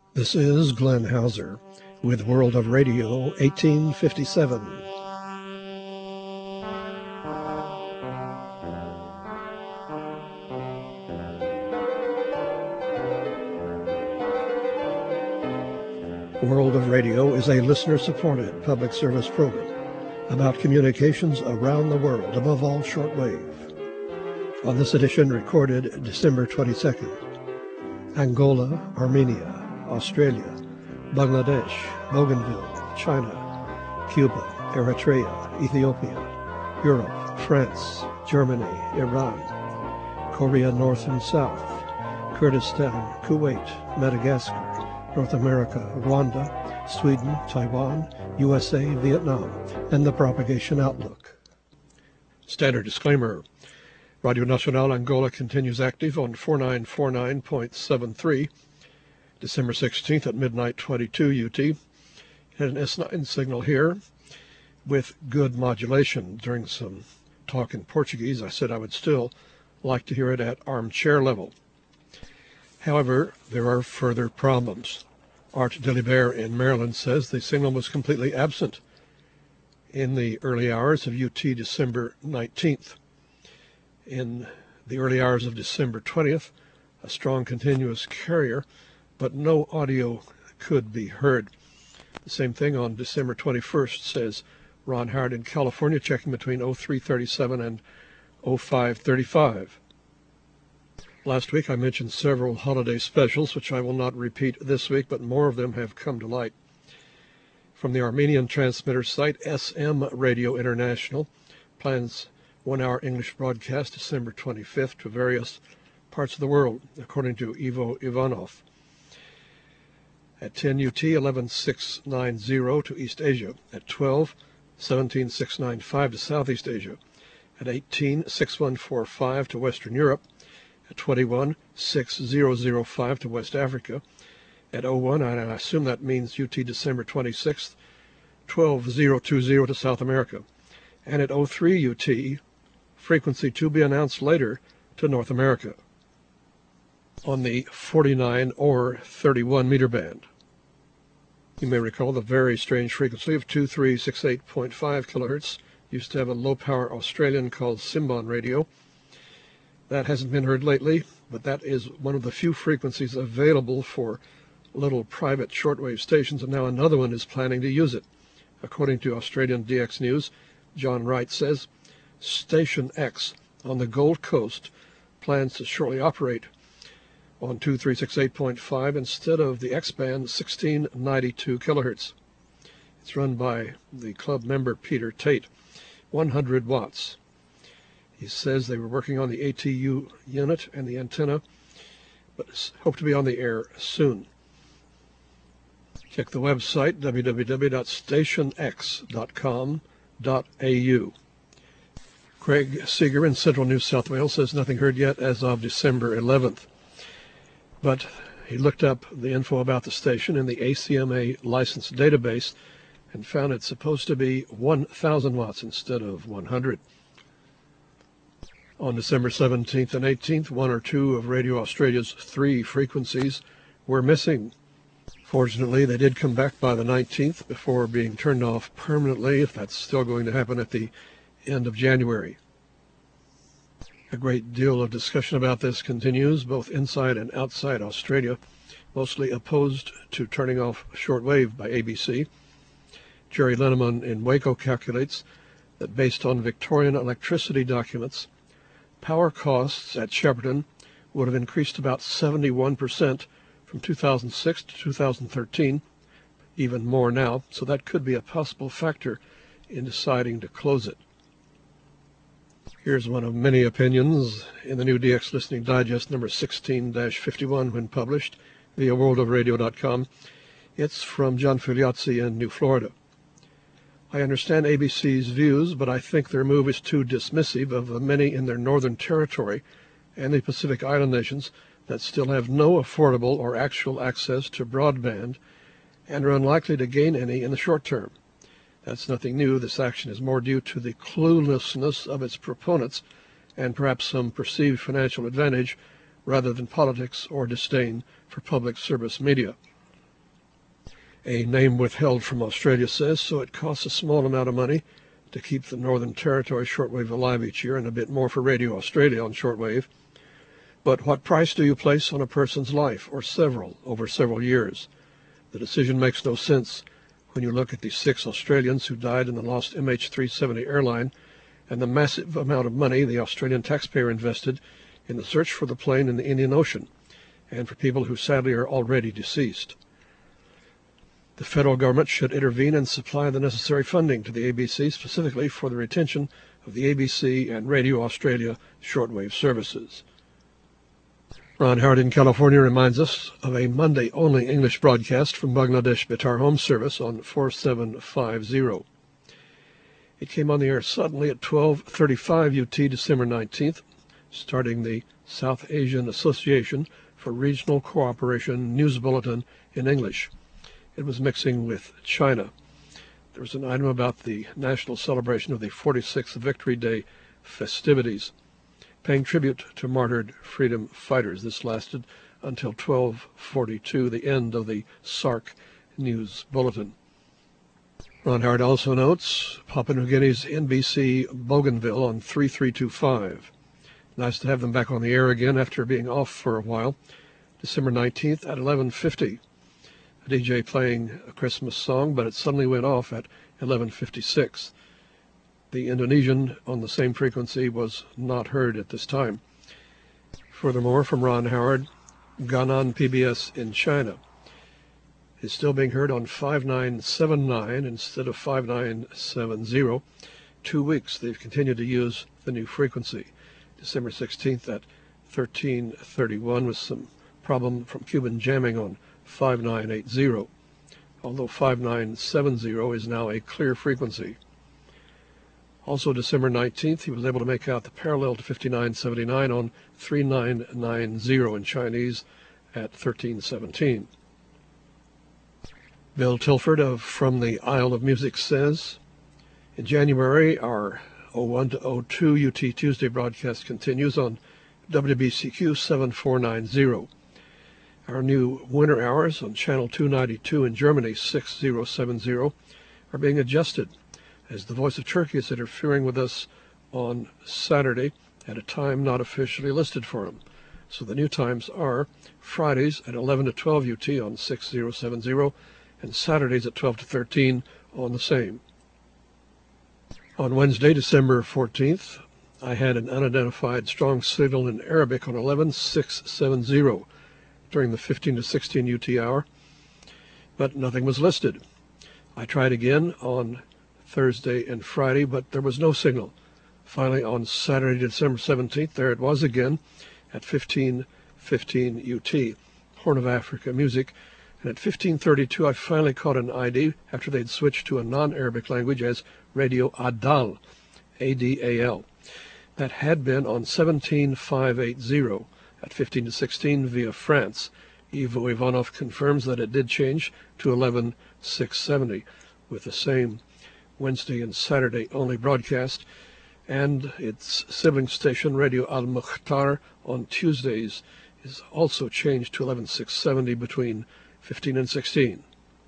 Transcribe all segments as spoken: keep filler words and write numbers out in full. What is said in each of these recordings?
This is Glenn Hauser with World of Radio eighteen fifty-seven. World of Radio is a listener-supported public service program about communications around the world, above all shortwave. On this edition, recorded December twenty-second, Angola, Armenia, Australia, Bangladesh, Bougainville, China, Cuba, Eritrea, Ethiopia, Europe, France, Germany, Iran, Korea North and South, Kurdistan, Kuwait, Madagascar, North America, Rwanda, Sweden, Taiwan, U S A, Vietnam, and the propagation outlook. Standard disclaimer. Radio Nacional Angola continues active on forty-nine forty-nine point seven three, December sixteenth at midnight twenty-two U T. Had an S nine signal here with good modulation. During some talk in Portuguese, I said I would still like to hear it at armchair level. However, there are further problems. Art Delibert in Maryland says the signal was completely absent in the early hours of U T December nineteenth. In the early hours of December twentieth, a strong continuous carrier, but no audio could be heard. The same thing on December twenty-first, says Ron Howard in California, checking between oh three thirty-seven and oh five thirty-five. Last week I mentioned several holiday specials, which I will not repeat this week, but more of them have come to light. From the Armenian transmitter site, S M Radio International plans one-hour English broadcast December twenty-fifth to various parts of the world, according to Ivo Ivanov. At ten U T, eleven six ninety to East Asia. At twelve, seventeen six ninety-five to Southeast Asia. At eighteen, sixty-one forty-five to Western Europe. At twenty-one, sixty five to West Africa. At oh one, and I assume that means U T December twenty-sixth, twelve thousand twenty to South America. And at oh three U T, frequency to be announced later, to North America on the forty-nine or thirty-one meter band. You may recall the very strange frequency of two three six eight point five kilohertz used to have a low-power Australian called Simbon radio. That hasn't been heard lately, but that is one of the few frequencies available for little private shortwave stations, and now another one is planning to use it. According to Australian D X News, John Wright says Station X on the Gold Coast plans to shortly operate on two three six eight point five instead of the X-band sixteen ninety-two kilohertz. It's run by the club member Peter Tate, one hundred watts. He says they were working on the A T U unit and the antenna, but hope to be on the air soon. Check the website, w w w dot station x dot com dot a u. Craig Seeger in Central New South Wales says nothing heard yet as of December eleventh. But he looked up the info about the station in the A C M A license database and found it's supposed to be one thousand watts instead of one hundred. On December seventeenth and eighteenth, one or two of Radio Australia's three frequencies were missing. Fortunately, they did come back by the nineteenth before being turned off permanently, if that's still going to happen at the end of January. A great deal of discussion about this continues, both inside and outside Australia, mostly opposed to turning off shortwave by A B C. Jerry Leneman in Waco calculates that based on Victorian electricity documents, power costs at Shepparton would have increased about seventy-one percent from two thousand six to two thousand thirteen, even more now, so that could be a possible factor in deciding to close it. Here's one of many opinions in the new D X Listening Digest number sixteen dash fifty-one when published via world of radio dot com. It's from John Filiazzi in New Florida. I understand A B C's views, but I think their move is too dismissive of the many in their northern territory and the Pacific Island nations that still have no affordable or actual access to broadband and are unlikely to gain any in the short term. That's nothing new. This action is more due to the cluelessness of its proponents and perhaps some perceived financial advantage rather than politics or disdain for public service media. A name withheld from Australia says, so it costs a small amount of money to keep the Northern Territory shortwave alive each year, and a bit more for Radio Australia on shortwave. But what price do you place on a person's life, or several, over several years? The decision makes no sense when you look at the six Australians who died in the lost M H three seventy airline and the massive amount of money the Australian taxpayer invested in the search for the plane in the Indian Ocean, and for people who sadly are already deceased. The federal government should intervene and supply the necessary funding to the A B C, specifically for the retention of the A B C and Radio Australia shortwave services. Ron Howard in California reminds us of a Monday-only English broadcast from Bangladesh Betar Home Service on four seven five zero. It came on the air suddenly at twelve thirty-five U T December nineteenth, starting the South Asian Association for Regional Cooperation News Bulletin in English. It was mixing with China. There was an item about the national celebration of the forty-sixth Victory Day festivities, paying tribute to martyred freedom fighters. This lasted until twelve forty-two, the end of the SARC News Bulletin. Ron Howard also notes Papua New Guinea's N B C Bougainville on three three two five. Nice to have them back on the air again after being off for a while. December nineteenth at eleven fifty. A D J playing a Christmas song, but it suddenly went off at eleven fifty-six. The Indonesian on the same frequency was not heard at this time. Furthermore, from Ron Howard, Ganan P B S in China is still being heard on five nine seven nine instead of five nine seven zero. Two weeks they've continued to use the new frequency. December sixteenth at thirteen thirty-one with some problem from Cuban jamming on five nine eight zero, although five nine seven zero is now a clear frequency. Also December nineteenth, he was able to make out the parallel to fifty-nine seventy-nine on three nine nine zero in Chinese at thirteen seventeen. Bill Tilford of From the Isle of Music says, in January, our oh one to oh two U T Tuesday broadcast continues on W B C Q seven four nine zero. Our new winter hours on channel two ninety-two in Germany six zero seven zero are being adjusted, as the Voice of Turkey is interfering with us on Saturday at a time not officially listed for them. So the new times are Fridays at eleven to twelve U T on six zero seven zero and Saturdays at twelve to thirteen on the same. On Wednesday, December fourteenth, I had an unidentified strong signal in Arabic on eleven six seven zero during the fifteen to sixteen U T hour, but nothing was listed. I tried again on Thursday and Friday, but there was no signal. Finally, on Saturday, December seventeenth, there it was again at fifteen fifteen U T, Horn of Africa music, and at fifteen thirty-two I finally caught an I D after they'd switched to a non-Arabic language as Radio Adal, A D A L. That had been on seventeen five eighty at fifteen to sixteen via France. Ivo Ivanov confirms that it did change to eleven six seventy with the same Wednesday and Saturday only broadcast, and its sibling station Radio Al-Mukhtar on Tuesdays is also changed to eleven six seventy between fifteen and sixteen.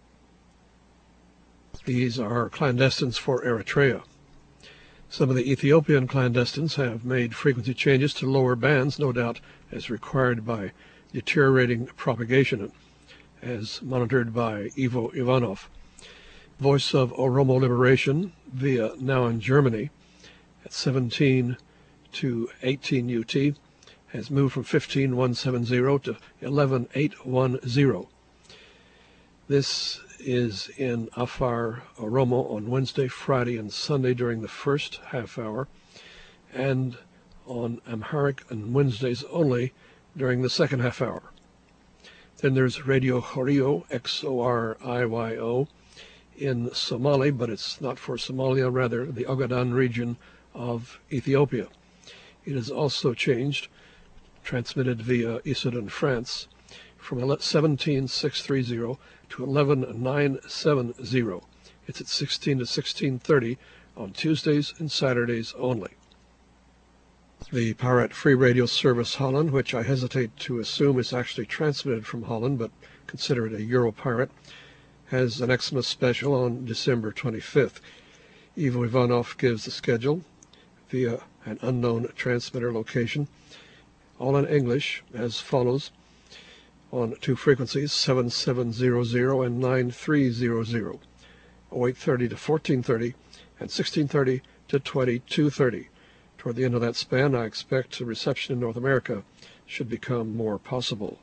These are clandestines for Eritrea. Some of the Ethiopian clandestines have made frequency changes to lower bands, no doubt as required by deteriorating propagation, as monitored by Ivo Ivanov. Voice of Oromo Liberation via Now in Germany at seventeen to eighteen U T has moved from fifteen one seventy to eleven eight ten. This is in Afar Oromo on Wednesday, Friday, and Sunday during the first half hour, and on Amharic on Wednesdays only during the second half hour. Then there's Radio Horio, X O R I Y O, in Somali, but it's not for Somalia, rather the Ogaden region of Ethiopia. It is also changed, transmitted via Issoudun, France, from seventeen six thirty to eleven nine seventy. It's at sixteen to sixteen thirty on Tuesdays and Saturdays only. The Pirate Free Radio Service Holland, which I hesitate to assume is actually transmitted from Holland, but consider it a Euro pirate, has an Xmas special on December twenty-fifth. Ivo Ivanov gives the schedule via an unknown transmitter location, all in English, as follows: on two frequencies, seven seven zero zero and nine three zero zero, eight thirty to fourteen thirty, and sixteen thirty to twenty-two thirty. Toward the end of that span, I expect reception in North America should become more possible.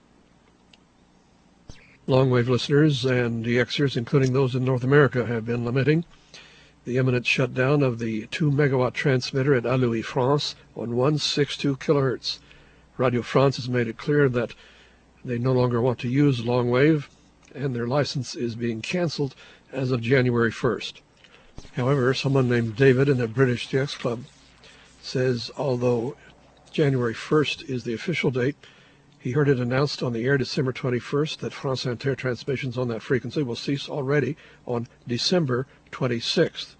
Long-wave listeners and D Xers, including those in North America, have been lamenting the imminent shutdown of the two megawatt transmitter at Allouy, France, on one sixty-two kilohertz. Radio France has made it clear that they no longer want to use long-wave, and their license is being canceled as of January first. However, someone named David in the British D X Club says although January first is the official date, he heard it announced on the air December twenty-first that France Inter transmissions on that frequency will cease already on December twenty-sixth.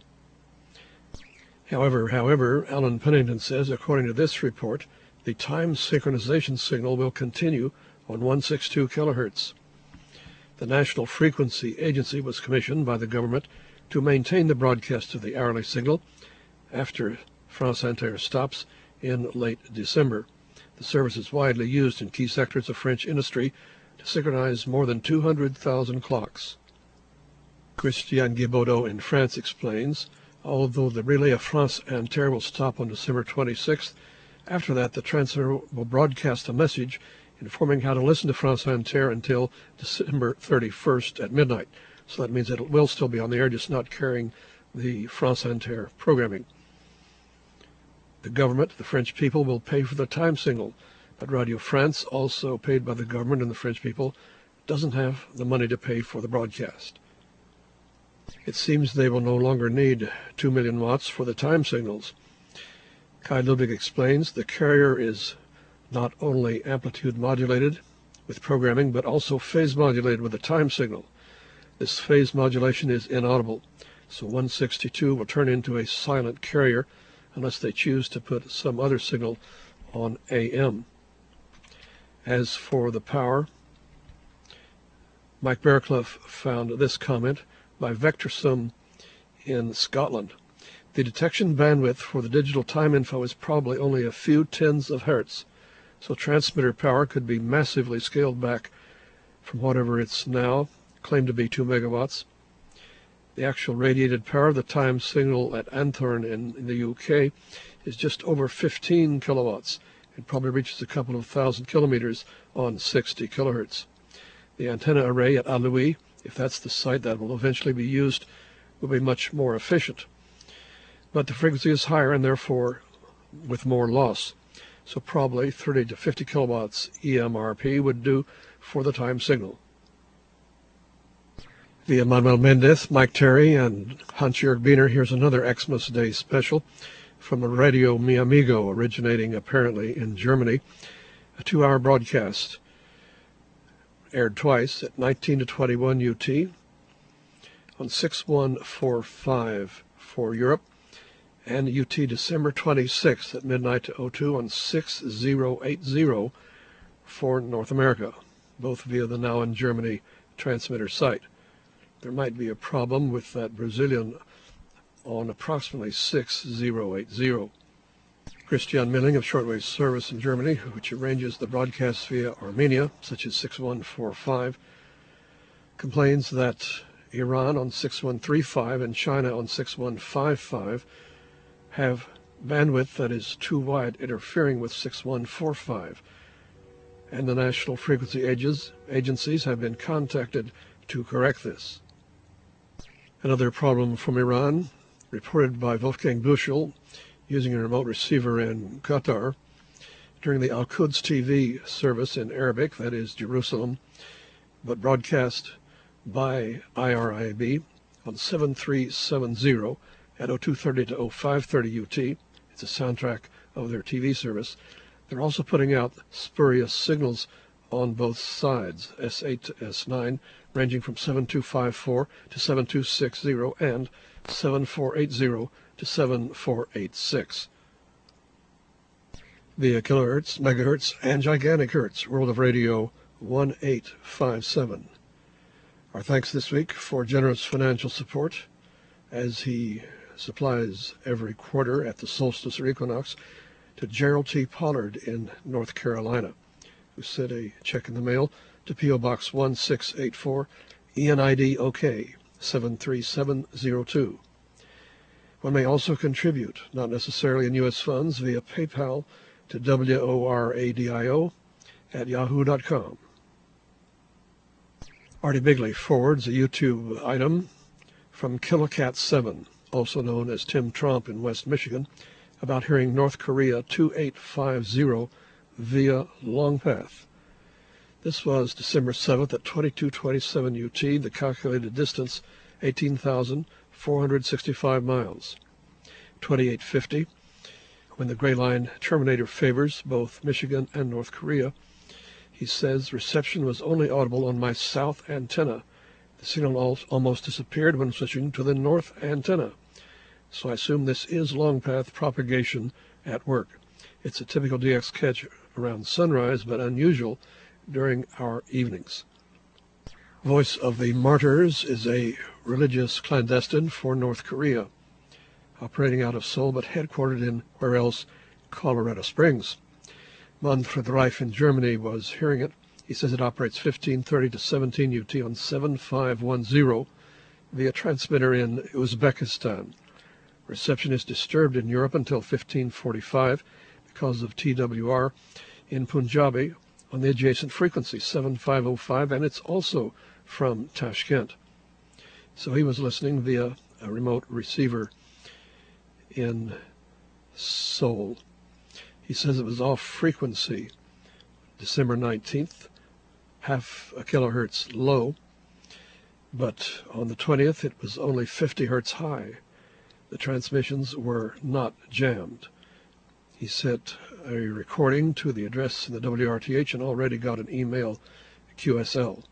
However, however, Alan Pennington says, according to this report, the time synchronization signal will continue on one sixty-two kilohertz. The National Frequency Agency was commissioned by the government to maintain the broadcast of the hourly signal after France Inter stops in late December. The service is widely used in key sectors of French industry to synchronize more than two hundred thousand clocks. Christian Guibaudot in France explains, although the relay of France Inter will stop on December twenty-sixth, after that the transmitter will broadcast a message informing how to listen to France Inter until December thirty-first at midnight. So that means that it will still be on the air, just not carrying the France Inter programming. The government, the French people, will pay for the time signal, but Radio France, also paid by the government and the French people, doesn't have the money to pay for the broadcast. It seems they will no longer need two million watts for the time signals. Kai Ludwig explains the carrier is not only amplitude modulated with programming, but also phase modulated with a time signal. This phase modulation is inaudible, so one sixty-two will turn into a silent carrier unless they choose to put some other signal on A M. As for the power, Mike Bearclough found this comment by Vectorsum in Scotland. The detection bandwidth for the digital time info is probably only a few tens of hertz, so transmitter power could be massively scaled back from whatever it's now claimed to be two megawatts. The actual radiated power of the time signal at Anthorn in, in the U K is just over fifteen kilowatts. It probably reaches a couple of thousand kilometers on sixty kilohertz. The antenna array at Allouy, if that's the site that will eventually be used, will be much more efficient. But the frequency is higher and therefore with more loss. So probably thirty to fifty kilowatts E M R P would do for the time signal. Via Manuel Mendez, Mike Terry, and Hans-Jörg Biener, here's another Xmas Day special from a Radio Mi Amigo, originating apparently in Germany. A two-hour broadcast aired twice at nineteen to twenty-one U T on six one four five for Europe, and U T December twenty-sixth at midnight to oh two on six zero eight zero for North America, both via the Now in Germany transmitter site. There might be a problem with that Brazilian on approximately six zero eight zero. Christian Milling of Shortwave Service in Germany, which arranges the broadcasts via Armenia, such as six one four five, complains that Iran on six one three five and China on six one five five have bandwidth that is too wide, interfering with six one four five, and the national frequency ages, agencies have been contacted to correct this. Another problem from Iran, reported by Wolfgang Büchel using a remote receiver in Qatar during the Al-Quds T V service in Arabic, that is Jerusalem, but broadcast by I R I B on seven three seven zero at oh two thirty to oh five thirty U T. It's a soundtrack of their T V service. They're also putting out spurious signals on both sides, S eight to S nine, ranging from seven two five four to seven two six zero and seven four eight zero to seven four eight six. Via kilohertz, megahertz, and gigantic hertz, World of Radio one eight five seven. Our thanks this week for generous financial support, as he supplies every quarter at the solstice or equinox, to Gerald T. Pollard in North Carolina, who sent a check in the mail to P O. Box one six eight four, E N I D O K seven three seven zero two. One may also contribute, not necessarily in U S funds, via PayPal to W O R A D I O at yahoo dot com. Artie Bigley forwards a YouTube item from Killacat seven, also known as Tim Tromp in West Michigan, about hearing North Korea two eight five zero via Long Path. This was December seventh at twenty-two twenty-seven U T, the calculated distance eighteen thousand four hundred sixty-five miles. twenty-eight fifty, when the Gray Line terminator favors both Michigan and North Korea. He says reception was only audible on my south antenna. The signal almost disappeared when switching to the north antenna. So I assume this is long path propagation at work. It's a typical D X catch around sunrise, but unusual during our evenings. Voice of the Martyrs is a religious clandestine for North Korea, operating out of Seoul but headquartered in, where else, Colorado Springs. Manfred Reif in Germany was hearing it. He says it operates fifteen thirty to seventeen U T on seven five one zero via transmitter in Uzbekistan. Reception is disturbed in Europe until fifteen forty-five because of T W R in Punjabi on the adjacent frequency seven five oh five, and it's also from Tashkent. So he was listening via a remote receiver in Seoul. He says it was off frequency December nineteenth, half a kilohertz low, but on the twentieth it was only fifty hertz high. The transmissions were not jammed. He sent a recording to the address in the W R T H and already got an email Q S L.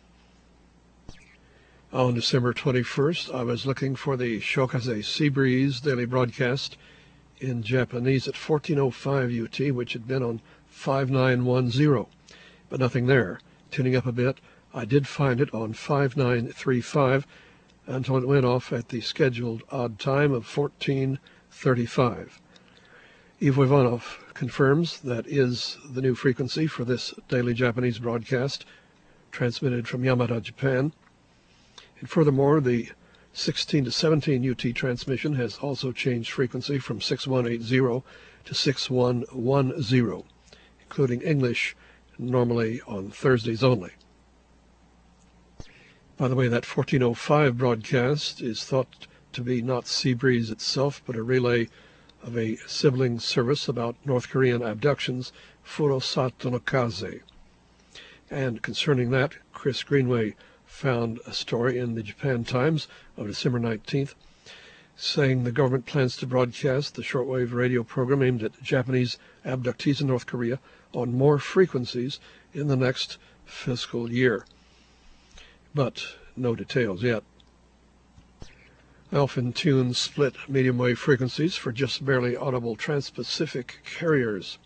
On December twenty-first, I was looking for the Shokaze Sea Breeze daily broadcast in Japanese at fourteen oh five U T, which had been on five nine one zero, but nothing there. Tuning up a bit, I did find it on five nine three five until it went off at the scheduled odd time of fourteen thirty-five. Ivo Ivanov confirms that is the new frequency for this daily Japanese broadcast, transmitted from Yamada, Japan. And furthermore, the sixteen to seventeen U T transmission has also changed frequency from six one eight zero to six one one zero, including English, normally on Thursdays only. By the way, that fourteen oh five broadcast is thought to be not Sea Breeze itself, but a relay of a sibling service about North Korean abductions, Furosato no Kaze. And concerning that, Chris Greenway found a story in the Japan Times of December nineteenth saying the government plans to broadcast the shortwave radio program aimed at Japanese abductees in North Korea on more frequencies in the next fiscal year. But no details yet. I often tune split medium wave frequencies for just barely audible trans-Pacific carriers.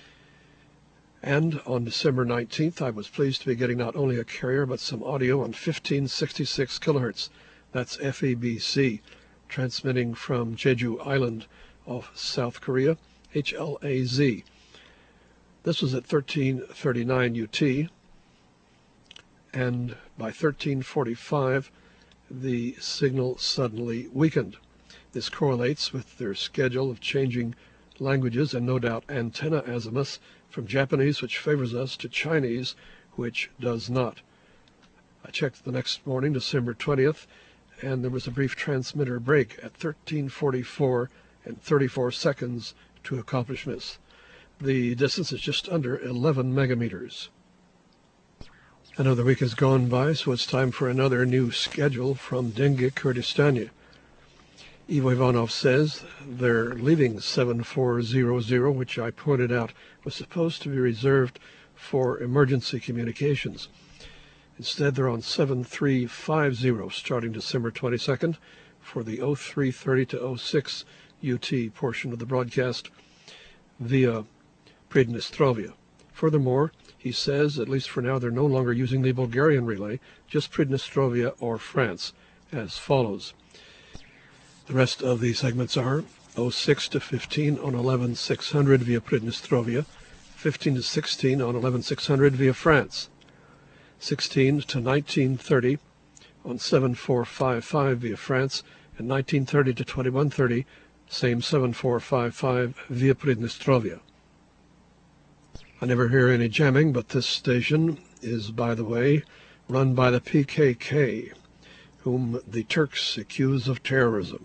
And on December nineteenth, I was pleased to be getting not only a carrier, but some audio on fifteen sixty-six kilohertz. That's F E B C, transmitting from Jeju Island off South Korea, H L A Z. This was at thirteen thirty-nine U T, and by thirteen forty-five, the signal suddenly weakened. This correlates with their schedule of changing languages and no doubt antenna azimuths from Japanese, which favors us, to Chinese, which does not. I checked the next morning, December twentieth, and there was a brief transmitter break at thirteen forty-four and thirty-four seconds to accomplish this. The distance is just under eleven megameters. Another week has gone by, so it's time for another new schedule from Denge Kurdistania. Ivo Ivanov says they're leaving seven four zero zero, which I pointed out was supposed to be reserved for emergency communications. Instead, they're on seven three five zero starting December twenty-second for the oh three thirty to oh six U T portion of the broadcast via Pridnestrovia, Furthermore, he says, at least for now, they're no longer using the Bulgarian relay, just Pridnestrovia or France, as follows. The rest of the segments are oh six to fifteen on eleven six hundred via Pridnestrovia, fifteen to sixteen on eleven six hundred via France, sixteen to nineteen thirty on seven four five five via France, and nineteen thirty to twenty-one thirty, same seven four five five via Pridnestrovia. I never hear any jamming, but this station is, by the way, run by the P K K, whom the Turks accuse of terrorism.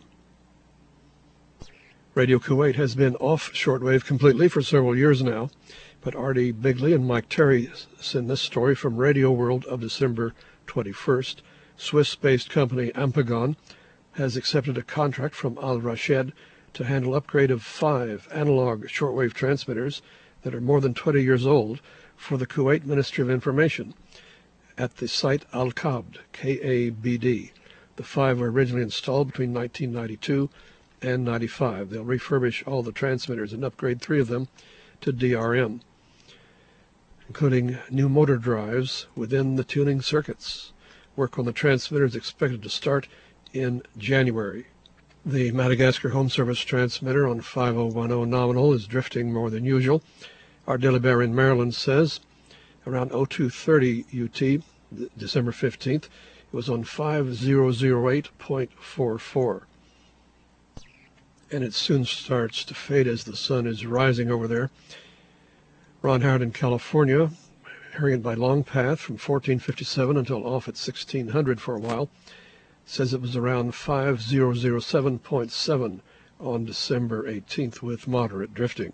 Radio Kuwait has been off shortwave completely for several years now, but Artie Bigley and Mike Terry send this story from Radio World of December twenty-first. Swiss-based company Ampagon has accepted a contract from Al Rashed to handle upgrade of five analog shortwave transmitters that are more than twenty years old for the Kuwait Ministry of Information at the site Al-Kabd, K A B D. The five were originally installed between nineteen ninety-two and ninety-five. They'll refurbish all the transmitters and upgrade three of them to D R M, including new motor drives within the tuning circuits. Work on the transmitter is expected to start in January. The Madagascar Home Service transmitter on five oh one oh nominal is drifting more than usual. Our Delibert in Maryland says around oh two thirty U T, December fifteenth, it was on five thousand eight point four four. And it soon starts to fade as the sun is rising over there. Ron Howard in California, hearing it by long path from fourteen fifty-seven until off at sixteen hundred for a while, says it was around five thousand seven point seven on December eighteenth with moderate drifting.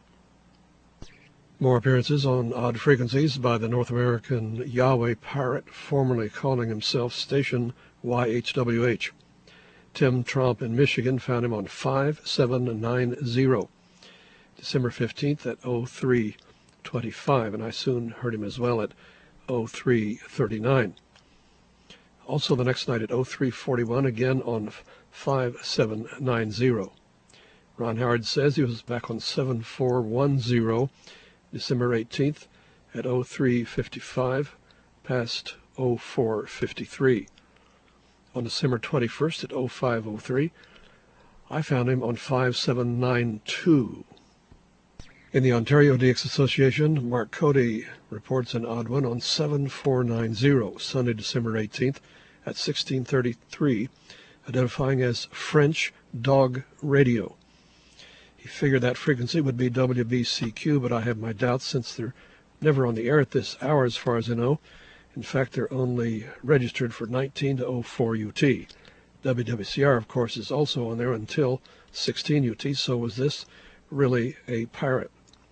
More appearances on odd frequencies by the North American Yahweh Pirate, formerly calling himself Station Y H W H. Tim Tromp in Michigan found him on five seven nine zero, December fifteenth at oh three twenty-five, and I soon heard him as well at oh three thirty-nine. Also the next night at oh three forty-one, again on five seven nine zero. Ron Howard says he was back on seven four one zero, December eighteenth at oh three fifty-five, past oh four fifty-three. On December twenty-first at oh five oh three, I found him on five seven nine two. In the Ontario D X Association, Mark Cody reports an odd one on seven four nine zero, Sunday, December eighteenth at sixteen thirty-three, identifying as French Dog Radio. He figured that frequency would be W B C Q, but I have my doubts since they're never on the air at this hour as far as I know. In fact, they're only registered for nineteen to oh four U T. W W C R, of course, is also on there until sixteen U T, so was this really a pirate?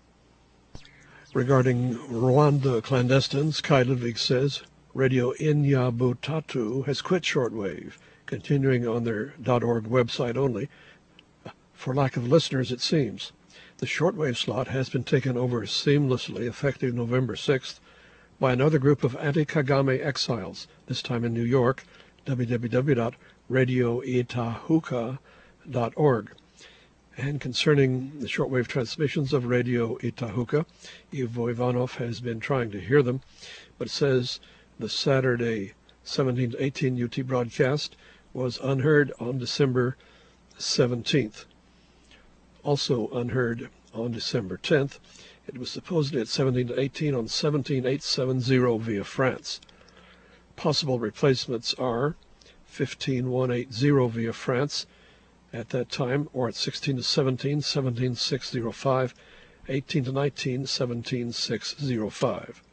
Regarding Rwanda clandestines, Kai Ludwig says, Radio Inyabutatu has quit shortwave, continuing on their .org website only, for lack of listeners, it seems. The shortwave slot has been taken over seamlessly, effective November sixth, by another group of anti-Kagame exiles, this time in New York, w w w dot radio itahuka dot org. And concerning the shortwave transmissions of Radio Itahuka, Ivo Ivanov has been trying to hear them, but says the Saturday seventeen to eighteen U T broadcast was unheard on December seventeenth. Also unheard on December tenth. It was supposedly at seventeen to eighteen on seventeen eight seventy via France. Possible replacements are fifteen one eighty via France at that time, or at sixteen to seventeen, seventeen six oh five, eighteen to nineteen, seventeen six oh five.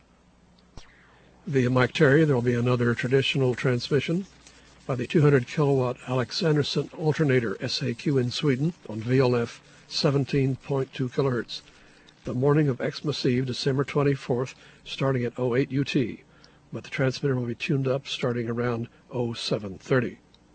Via Mike Terry, there will be another traditional transmission by the two hundred kilowatt Alex Anderson alternator S A Q in Sweden on V L F seventeen point two kilohertz. The morning of Xmas Eve, December twenty-fourth, starting at oh eight U T, but the transmitter will be tuned up starting around oh seven thirty.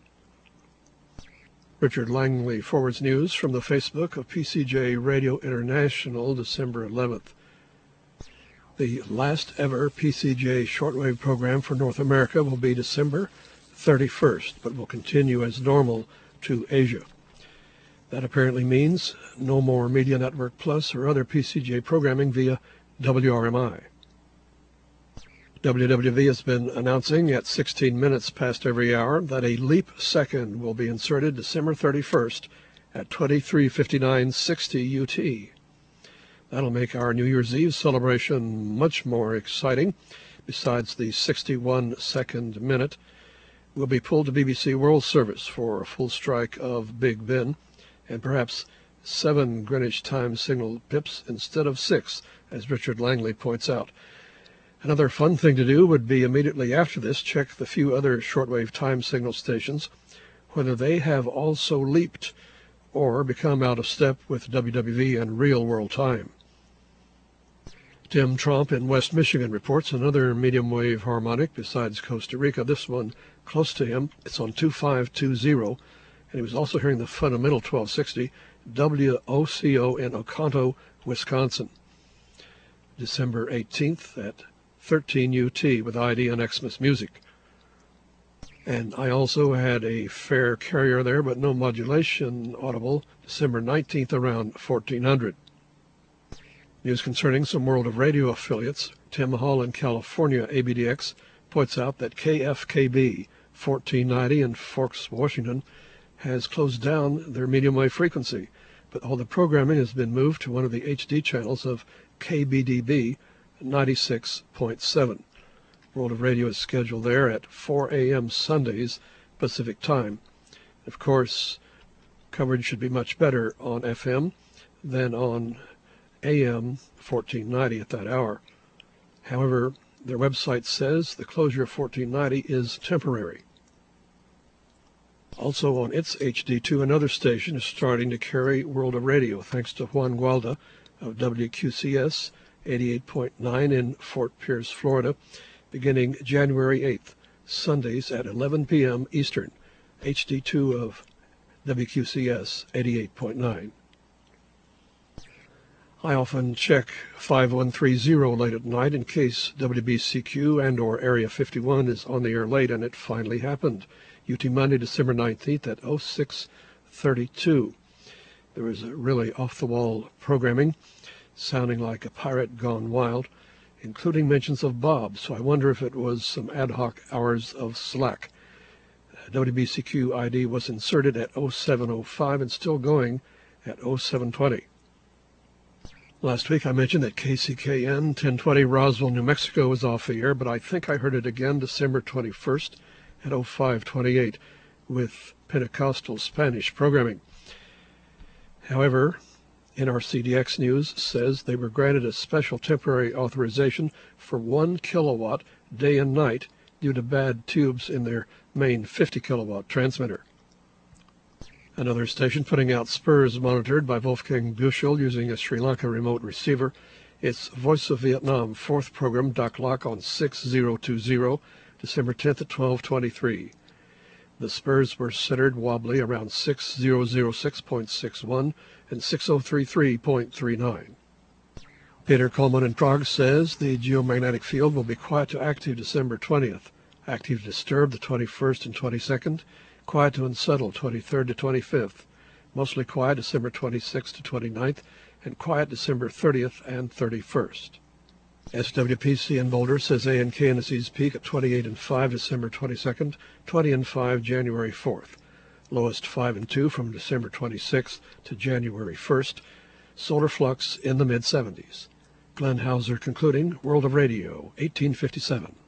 Richard Langley forwards news from the Facebook of P C J Radio International, December eleventh. The last ever P C J shortwave program for North America will be December thirty-first, but will continue as normal to Asia. That apparently means no more Media Network Plus or other P C J programming via W R M I. W W V has been announcing at sixteen minutes past every hour that a leap second will be inserted December thirty-first at twenty-three fifty-nine sixty U T. That'll make our New Year's Eve celebration much more exciting. Besides the sixty-one second minute, we'll be pulled to B B C World Service for a full strike of Big Ben, and perhaps seven Greenwich time signal pips instead of six, as Richard Langley points out. Another fun thing to do would be immediately after this check the few other shortwave time signal stations, whether they have also leaped or become out of step with W W V and real world time. Tim Tromp in West Michigan reports another medium wave harmonic besides Costa Rica, this one close to him. It's on two five two zero, and he was also hearing the fundamental twelve sixty W O C O in Oconto, Wisconsin, December eighteenth at thirteen U T with I D on Xmas Music. And I also had a fair carrier there, but no modulation audible, December nineteenth around fourteen hundred. News concerning some World of Radio affiliates. Tim Hall in California, A B D X, points out that K F K B fourteen ninety in Forks, Washington, has closed down their medium wave frequency, but all the programming has been moved to one of the H D channels of K B D B ninety-six point seven. World of Radio is scheduled there at four a.m. Sundays Pacific Time. Of course, coverage should be much better on F M than on A M fourteen ninety at that hour. However, their website says the closure of fourteen ninety is temporary. Also on its H D two, another station is starting to carry World of Radio, thanks to Juan Gualda of W Q C S eighty-eight point nine in Fort Pierce, Florida, beginning January eighth, Sundays at eleven p.m. Eastern, H D two of W Q C S eighty-eight point nine. I often check five one three zero late at night in case W B C Q and or Area fifty-one is on the air late, and it finally happened. U T Monday, December nineteenth at oh six thirty-two. There was a really off-the-wall programming, sounding like a pirate gone wild, including mentions of Bob, so I wonder if it was some ad hoc hours of slack. W B C Q I D was inserted at oh seven oh five and still going at oh seven twenty. Last week I mentioned that K C K N ten twenty Roswell, New Mexico was off the air, but I think I heard it again December twenty-first at oh five twenty-eight with Pentecostal Spanish programming. However, N R C D X News says they were granted a special temporary authorization for one kilowatt day and night due to bad tubes in their main fifty kilowatt transmitter. Another station putting out spurs monitored by Wolfgang Buchel using a Sri Lanka remote receiver. It's Voice of Vietnam, fourth program, Doc Lock on six thousand twenty, December tenth at twelve twenty-three. The spurs were centered wobbly around six thousand six point six one and six thousand thirty-three point three nine. Peter Coleman in Prague says the geomagnetic field will be quiet to active December twentieth, active to disturbed the twenty-first and twenty-second, quiet to unsettled twenty-third to twenty-fifth, mostly quiet December twenty-sixth to twenty-ninth, and quiet December thirtieth and thirty-first. S W P C in Boulder says A N K and C's peak at twenty-eight and five December twenty-second, twenty and five January fourth. Lowest five and two from December twenty-sixth to January first. Solar flux in the mid seventies. Glenn Hauser concluding World of Radio, eighteen fifty-seven.